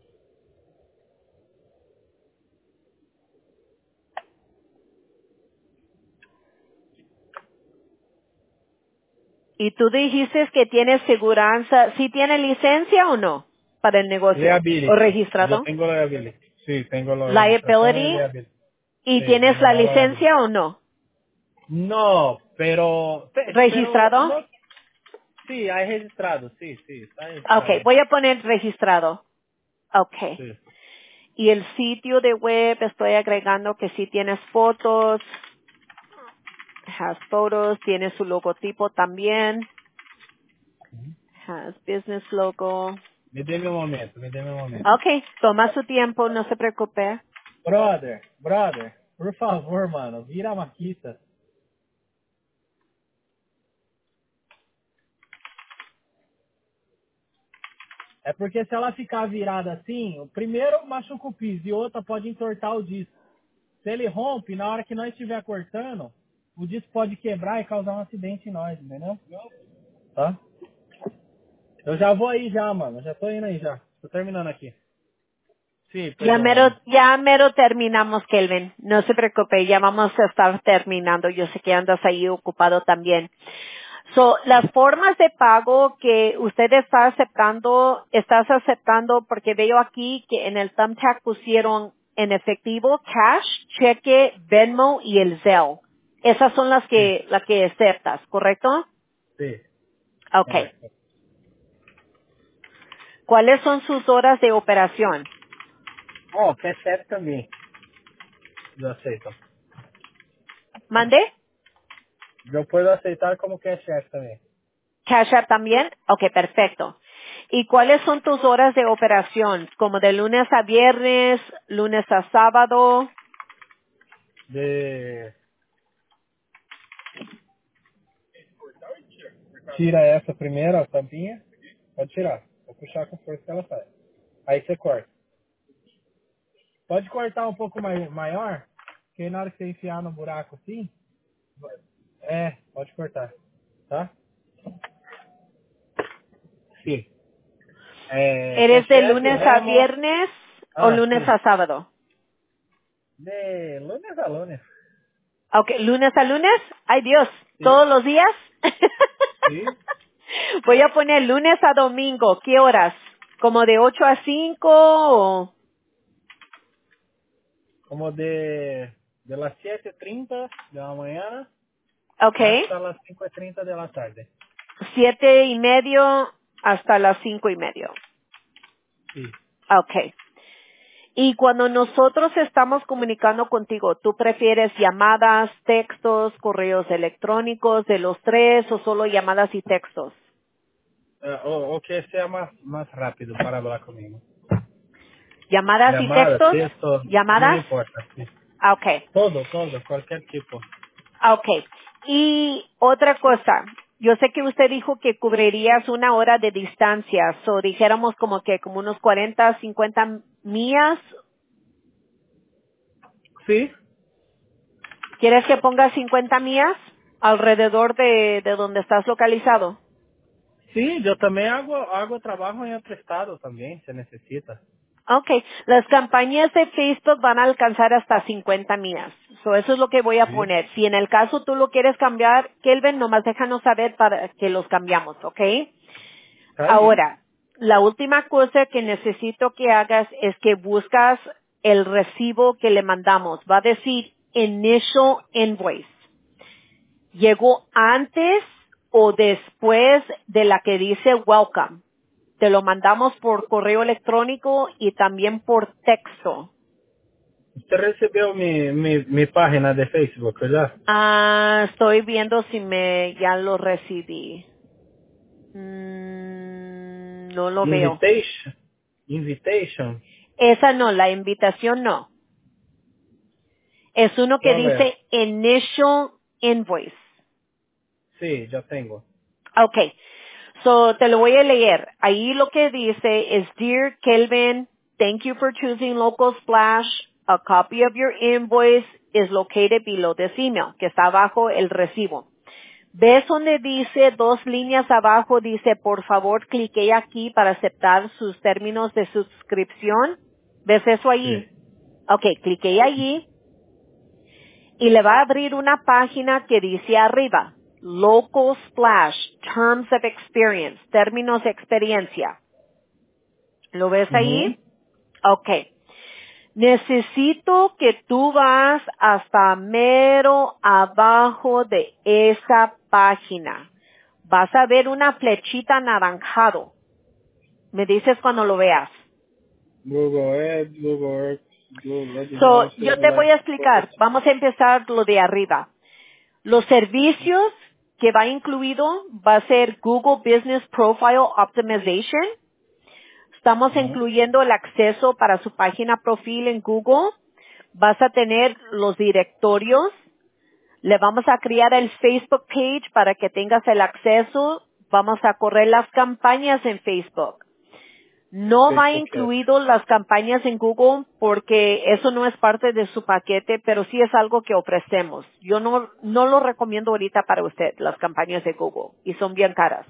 Y tú dijiste que tienes seguranza. ¿Sí tiene licencia o no para el negocio? ¿O Liability. Yo registrado? tengo liability. Sí, tengo la registración y Liability. liability. ¿Y Sí, tienes la manejo liability. licencia o no? No, pero, pe- pero, ¿Registrado? no, sí, hay registrado, sí, sí, está Okay. registrado. Voy a poner registrado. Okay. Sí. Y el sitio de web estoy agregando que sí tienes fotos. Has photos. Tiene su logotipo también. Has business logo. Me dê meu momento, me dê meu momento. Okay. Toma su tiempo. No se preocupe. Brother, brother, por favor, mano, vira a maquita. É porque se ela ficar virada assim, o primeiro machuca o piso e outra pode entortar o disco. Se ele rompe, na hora que nós estiver cortando, o disco pode quebrar e causar um acidente em nós, entendeu? Tá? Eu já vou aí já, mano. Já tô indo aí já. Tô terminando aqui. Sim, Ya perdão, mero, mano. ya mero terminamos, Kelvin. No se preocupe, ya vamos a estar terminando. Yo sé que andas ahí ocupado también. So, las formas de pago que usted está aceptando, estás aceptando porque veo aquí que en el thumbtack pusieron en efectivo, cash, cheque, Venmo y el Zelle. Esas son las Sim, que, las que aceptas, ¿correcto? sim, Okay. correto. ¿Cuáles son sus horas de operación? Ó, que é certo também. Eu aceito. ¿Mande? Eu posso aceitar como que é chefe também. Cash App también. Ok, perfecto. ¿Y cuáles son tus horas de operación? Como de lunes a viernes, lunes a sábado. De... Tira essa primeiro, a tampinha. Pode tirar. Vou puxar com força que ela sai. Aí você corta. Pode cortar um pouco mai, maior, que aí na hora que você enfiar no buraco assim, é, pode cortar, tá? Sim. É, que é ¿Eres de chefe, lunes a remo. viernes o Ah, lunes sim. a sábado? De lunes a lunes. Ok, lunes a lunes. Ay Dios, Sim. todos los días. Sim. Voy a poner lunes a domingo. ¿Qué horas? ¿Como de ocho a cinco o? Como de, de las siete y treinta de la mañana Ok, hasta las cinco y treinta de la tarde. siete y medio hasta las cinco y medio. Sí. Ok. Y cuando nosotros estamos comunicando contigo, ¿tú prefieres llamadas, textos, correos electrónicos de los tres o solo llamadas y textos? Ah, o, o que sea más, más rápido para hablar conmigo. ¿Llamadas y Llamada, textos? texto, no me ¿Llamadas? importa. Sí. Ah, ok. Todo, todo, cualquier tipo. Ah, ok. Y otra cosa, yo sé que usted dijo que cubrirías una hora de distancia, o dijéramos como que como unos cuarenta, cincuenta millas. Sí, ¿Quieres que ponga cincuenta millas alrededor de, de donde estás localizado? sí, yo también hago, hago trabajo en otro estado también, se necesita. Okay, las campañas de Facebook van a alcanzar hasta cincuenta millas. So, eso es lo que voy a Sí. poner. Si en el caso tú lo quieres cambiar, Kelvin, nomás déjanos saber para que los cambiamos, ¿ok? Está bien. Ahora, la última cosa que necesito que hagas es que buscas el recibo que le mandamos. Va a decir initial invoice. ¿Llegó antes o después de la que dice welcome? Te lo mandamos por correo electrónico y también por texto. Usted recibió mi, mi, mi página de Facebook, ¿verdad? Ah, estoy viendo si me ya lo recibí. Mm, no lo veo. Invitation. Invitation. Esa no, la invitación no. Es uno que A ver. dice Initial Invoice. Sí, ya tengo. Okay. So, te lo voy a leer. Ahí lo que dice es, Dear Kelvin, thank you for choosing Local Splash. A copy of your invoice is located below this email, que está abajo el recibo. ¿Ves donde dice dos líneas abajo, dice, por favor, clique aquí para aceptar sus términos de suscripción? ¿Ves eso allí? Sí. Ok, clique allí y le va a abrir una página que dice arriba, Local Splash, Terms of Experience, términos de experiencia. ¿Lo ves ahí? Ujú. Ok. Necesito que tú vas hasta mero abajo de esa página. Vas a ver una flechita anaranjado. Me dices cuando lo veas. Google Ads, Google Earth, Google So, Ads, yo te voy a explicar. Vamos a empezar lo de arriba. Los servicios que va incluido va a ser Google Business Profile Optimization. Estamos Ujú. incluyendo el acceso para su página profil en Google. Vas a tener los directorios. Le vamos a crear el Facebook page para que tengas el acceso. Vamos a correr las campañas en Facebook. No va Facebook Ads. incluido las campañas en Google porque eso no es parte de su paquete, pero sí es algo que ofrecemos. Yo no, no lo recomiendo ahorita para usted, las campañas de Google, y son bien caras.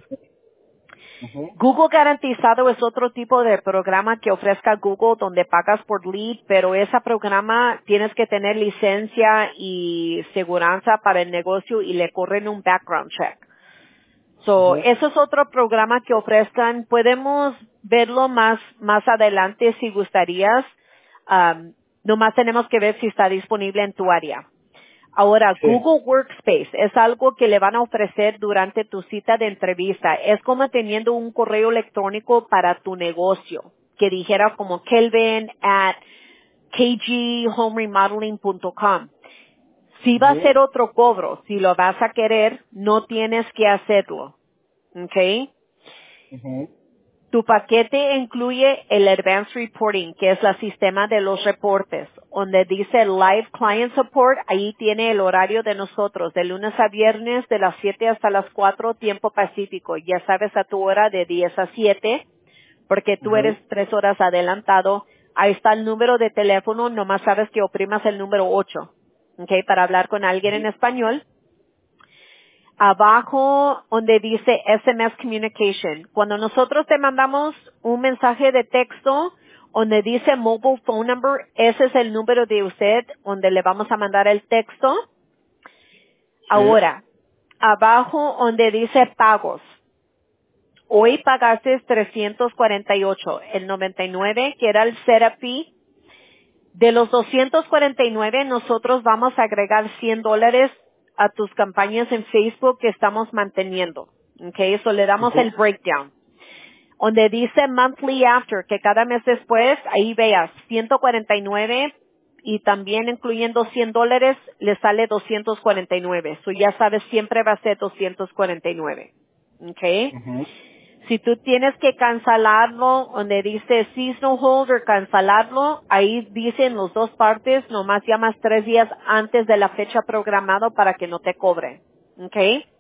Ujú. Google Garantizado es otro tipo de programa que ofrezca Google donde pagas por lead, pero ese programa tienes que tener licencia y seguranza para el negocio y le corren un background check. So, Ujú. eso es otro programa que ofrezcan. Podemos verlo más, más adelante si gustarías. Um, nomás tenemos que ver si está disponible en tu área. Ahora, Sí. Google Workspace es algo que le van a ofrecer durante tu cita de entrevista. Es como teniendo un correo electrónico para tu negocio, que dijera como kelvin at k g home remodeling punto com. Si va a Ujú. ser otro cobro, si lo vas a querer, no tienes que hacerlo. ¿Ok? Ujú. Tu paquete incluye el Advanced Reporting, que es el sistema de los reportes, donde dice Live Client Support, ahí tiene el horario de nosotros, de lunes a viernes, de las siete hasta las cuatro, tiempo pacífico. Ya sabes a tu hora de diez a siete, porque tú eres Ujú. tres horas adelantado. Ahí está el número de teléfono, nomás sabes que oprimas el número ocho, ¿ok? Para hablar con alguien en español. Abajo donde dice S M S Communication. Cuando nosotros te mandamos un mensaje de texto donde dice Mobile Phone Number, ese es el número de usted donde le vamos a mandar el texto. Sí. Ahora, abajo donde dice pagos. Hoy pagaste trescientos cuarenta y ocho, el noventa y nueve que era el setup fee. De los doscientos cuarenta y nueve, nosotros vamos a agregar cien dólares a tus campañas en Facebook que estamos manteniendo. Ok, eso le damos el Ujú. breakdown. Donde dice monthly after, que cada mes después, ahí veas, ciento cuarenta y nueve y también incluyendo cien dólares, le sale doscientos cuarenta y nueve. So ya sabes, siempre va a ser doscientos cuarenta y nueve. Ok. Ujú. Si tú tienes que cancelarlo, donde dice seasonal hold o cancelarlo, ahí dicen las dos partes, nomás llamas tres días antes de la fecha programada para que no te cobren. ¿Ok?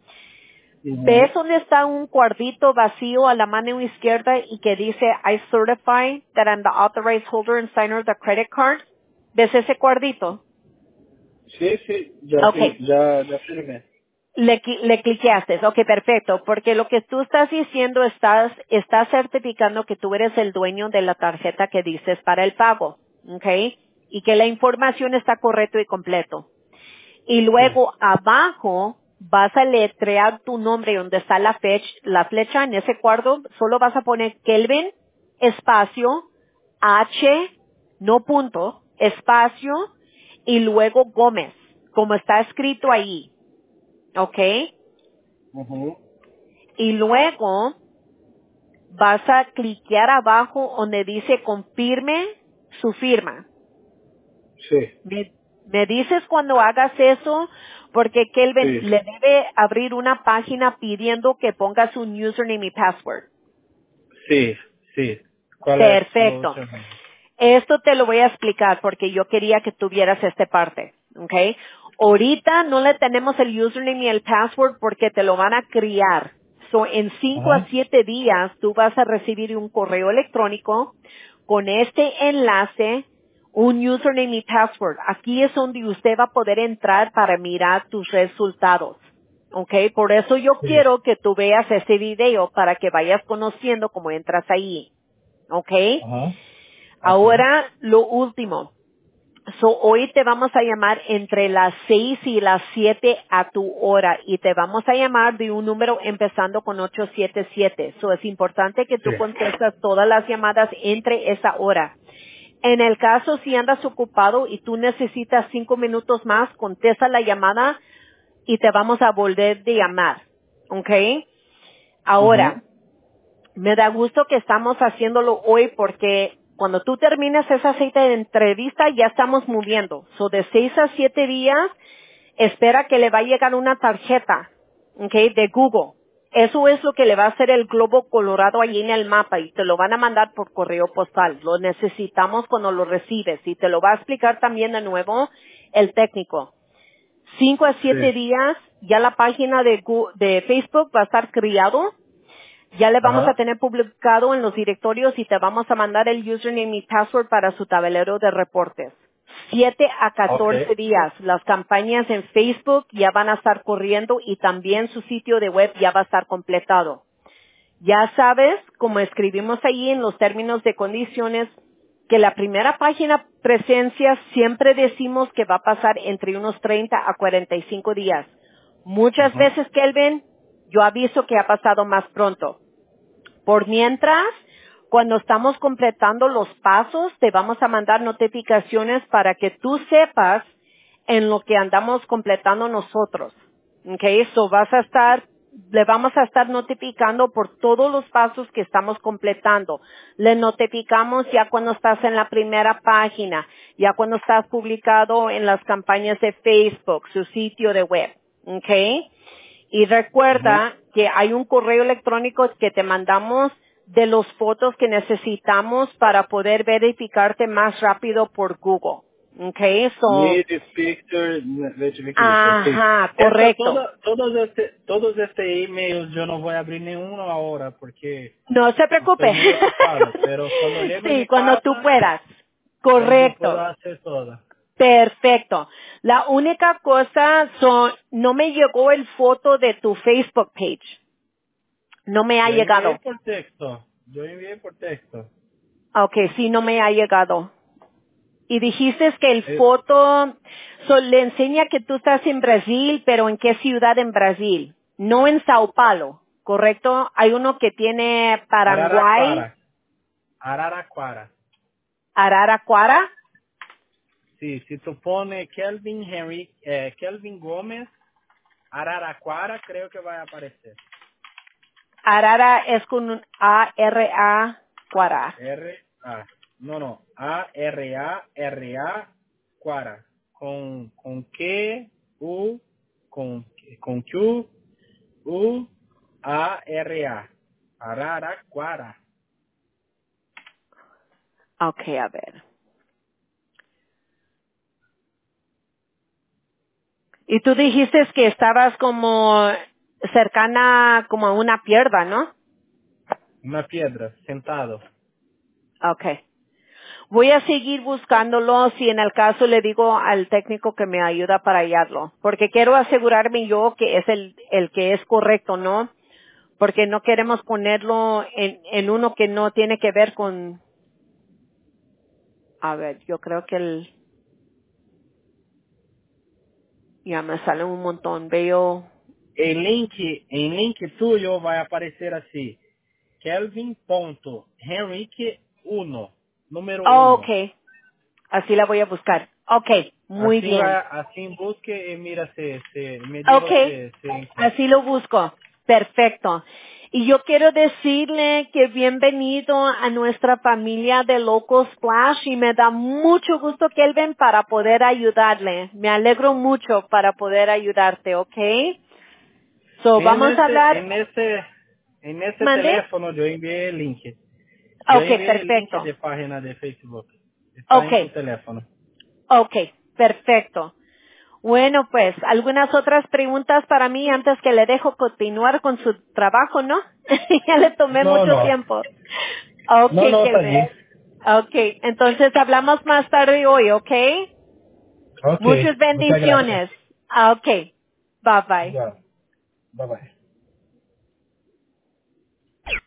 ¿Ves Ujú. donde está un cuadrito vacío a la mano izquierda y que dice I certify that I'm the authorized holder and signer of the credit card? ¿Ves ese cuadrito? Sí, sí, ya, Ok. fir- ya, ya firmé. Le, qui- le cliqueaste, ok, perfecto, porque lo que tú estás diciendo, estás, estás certificando que tú eres el dueño de la tarjeta que dices para el pago, ok, y que la información está correcto y completo. Y Sí. luego abajo vas a letrear tu nombre donde está la fecha, la flecha en ese cuadro, solo vas a poner Kelvin, espacio, H, no punto, espacio, y luego Gómez, como está escrito ahí. ¿Ok? Ujú. Y luego vas a cliquear abajo donde dice confirme su firma. Sí. Me, me dices cuando hagas eso, porque Kelvin Sí. le debe abrir una página pidiendo que pongas un username y password. Sí. Sí. ¿Cuál es su Perfecto. username? Esto te lo voy a explicar porque yo quería que tuvieras esta parte, ¿ok? Ahorita no le tenemos el username y el password porque te lo van a criar. So, en cinco a Ajá. siete días tú vas a recibir un correo electrónico con este enlace, un username y password. Aquí es donde usted va a poder entrar para mirar tus resultados. ¿Ok? Por eso yo Sí. quiero que tú veas ese video para que vayas conociendo cómo entras ahí. ¿Ok? Ajá. Okay. Ahora, lo último. So, hoy te vamos a llamar entre las seis y las siete a tu hora y te vamos a llamar de un número empezando con ocho siete siete. So, es importante que Sí. tú contestas todas las llamadas entre esa hora. En el caso si andas ocupado y tú necesitas cinco minutos más, contesta la llamada y te vamos a volver de llamar. ¿Ok? Ujú. Ahora, me da gusto que estamos haciéndolo hoy porque cuando tú terminas esa cita de entrevista ya estamos moviendo. So de seis a siete días espera que le va a llegar una tarjeta, ¿ok? De Google. Eso es lo que le va a hacer el globo colorado allí en el mapa y te lo van a mandar por correo postal. Lo necesitamos cuando lo recibes y te lo va a explicar también de nuevo el técnico. Cinco a siete Sí. días ya la página de, Gu- de Facebook va a estar criado. Ya le vamos a Ajá. tener publicado en los directorios y te vamos a mandar el username y password para su tablero de reportes. Siete a catorce Okay. días. Las campañas en Facebook ya van a estar corriendo y también su sitio de web ya va a estar completado. Ya sabes, como escribimos ahí en los términos de condiciones, que la primera página presencia siempre decimos que va a pasar entre unos treinta a cuarenta y cinco días. Muchas Ujú. veces, Kelvin, yo aviso que ha pasado más pronto. Por mientras, cuando estamos completando los pasos, te vamos a mandar notificaciones para que tú sepas en lo que andamos completando nosotros. ¿Ok? So vas a estar, le vamos a estar notificando por todos los pasos que estamos completando. Le notificamos ya cuando estás en la primera página, ya cuando estás publicado en las campañas de Facebook, su sitio de web. ¿Ok? Y Ujú. recuerda que hay un correo electrónico que te mandamos de los fotos que necesitamos para poder verificarte más rápido por Google. Okay, so, Need this picture verification. Sí. ajá, Esta, correcto. toda, todos este, todos este emails yo no voy a abrir ninguno ahora porque No se estoy preocupe. muy ocupado, pero cuando llego en Sí, mi cuando tú casa, puedas. ahí yo puedo Correcto. hacer todo. Perfecto. La única cosa son, no me llegó el foto de tu Facebook page. No me ha Yo envié llegado. por texto, yo envié por texto. Okay, sí, no me ha llegado. Y dijiste que el Eh, foto so, le enseña que tú estás en Brasil, pero ¿en qué ciudad en Brasil? No en Sao Paulo, ¿correcto? Hay uno que tiene Paraguay, Araraquara, Araraquara. Araraquara, Sí, si tú pones Kelvin Henry, eh, Kelvin Gómez, Araraquara, creo que va a aparecer. Arara es con un A R A, Quara. R A. No, no. A R A R A Quara. Con con Q U con con Q U A R A. Araraquara. Okay, a ver. Y tú dijiste que estabas como cercana como a una piedra, ¿no? Una piedra, sentado. Okay. Voy a seguir buscándolo si en el caso le digo al técnico que me ayuda para hallarlo, porque quiero asegurarme yo que es el, el que es correcto, ¿no? Porque no queremos ponerlo en, en uno que no tiene que ver con, a ver, yo creo que el, ya me sale un montón, veo, El link, el link tuyo va a aparecer así. Kelvin punto Henrique uno, número oh, uno. okay, así la voy a buscar. Okay, muy Así bien. va, así busque y mira si, si me dijo Okay, si, si encuentra. así lo busco. Perfecto. Y yo quiero decirle que bienvenido a nuestra familia de Loco Splash y me da mucho gusto, Kelvin, para poder ayudarle. Me alegro mucho para poder ayudarte, ¿ok? So, En vamos a ese, dar, en ese, en ese ¿mande? teléfono yo envié el link. Yo Ok, envié el link perfecto. de página de Facebook. Está Ok, en tu teléfono. ok, perfecto. Bueno, pues, ¿algunas otras preguntas para mí antes que le dejo continuar con su trabajo, no? Ya le tomé No, mucho no. tiempo. Ok, No, no, está Kelvin. bien. Ok, entonces hablamos más tarde hoy, ¿ok? Ok, Muchas muchas gracias. bendiciones. Ah, ok, bye bye. Igual. Bye bye.